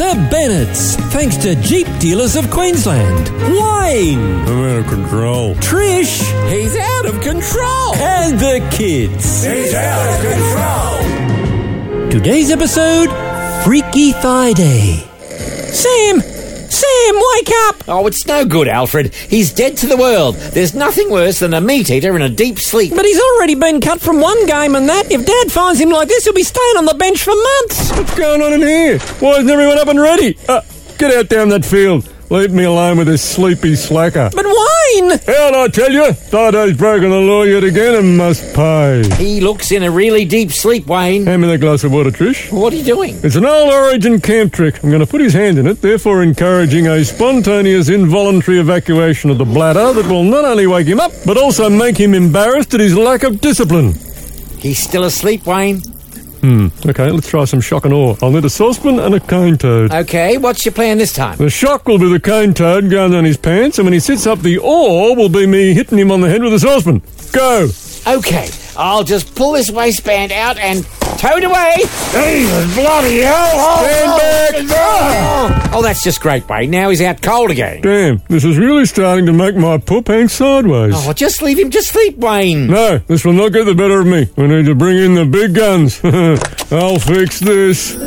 The Bennetts, thanks to Jeep Dealers of Queensland. Wayne. I'm out of control. Trish. He's out of control. And the kids. He's out of control. Today's episode, Freaky Thigh Day. Sam, wake up! Oh, it's no good, Alfred. He's dead to the world. There's nothing worse than a meat eater in a deep sleep. But he's already been cut from one game and that. If Dad finds him like this, he'll be staying on the bench for months. What's going on in here? Why isn't everyone up and ready? Get out down that field. Leave me alone with this sleepy slacker. But Wayne! How'd I tell you? Thaide's broken the law yet again and must pay. He looks in a really deep sleep, Wayne. Hand me that glass of water, Trish. What are you doing? It's an old Origin camp trick. I'm going to put his hand in it, therefore encouraging a spontaneous involuntary evacuation of the bladder that will not only wake him up, but also make him embarrassed at his lack of discipline. He's still asleep, Wayne. Okay, let's try some shock and awe. I'll need a saucepan and a cane toad. Okay, what's your plan this time? The shock will be the cane toad going down his pants, and when he sits up, the awe will be me hitting him on the head with a saucepan. Go! Okay, I'll just pull this waistband out and toad away. Jesus bloody hell! Stand back! Oh, that's just great, Wayne. Now he's out cold again. Damn, this is really starting to make my poop hang sideways. Oh, just leave him to sleep, Wayne. No, this will not get the better of me. We need to bring in the big guns. I'll fix this.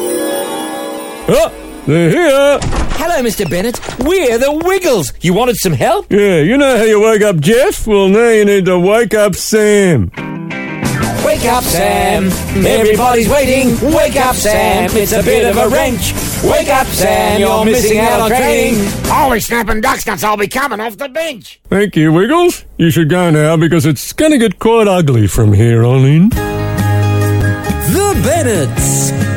Oh, they're here. Hello, Mr. Bennett. We're the Wiggles. You wanted some help? Yeah, you know how you wake up Jeff? Well, now you need to wake up Sam. Wake up, Sam. Everybody's waiting. Wake up, Sam. It's a bit of a wrench. Wake up, Sam. You're missing out on training. Holy snapping ducks nuts, I'll be coming off the bench. Thank you, Wiggles. You should go now because it's going to get quite ugly from here on in. The Bennetts.